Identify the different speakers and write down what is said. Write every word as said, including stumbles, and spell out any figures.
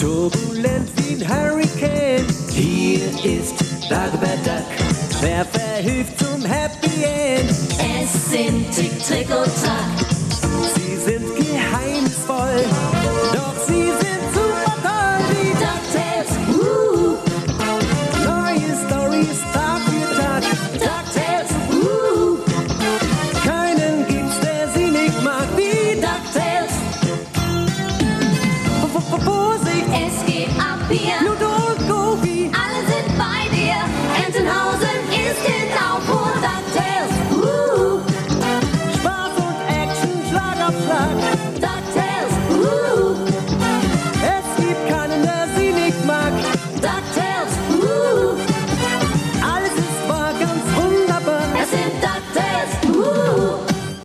Speaker 1: turbulent wie ein Hurricane. Hier ist Dagobert Duck, wer verhilft zum Happy End?
Speaker 2: Es sind Tick, Trick und Track.
Speaker 1: Sie sind geheimnisvoll, doch sie sind super toll wie
Speaker 2: DuckTales, uh,
Speaker 1: neue Storys Tag für Tag.
Speaker 2: DuckTales, uh,
Speaker 1: Keinen gibt's, der sie nicht mag wie
Speaker 2: DuckTales,
Speaker 1: V- V- Vorsicht,
Speaker 2: es geht ab hier.
Speaker 1: Pluto und Goofy.
Speaker 2: Alle sind bei dir. Entenhausen ist genau vor DuckTales, uh,
Speaker 1: Spaß und Action, Schlag auf Schlag.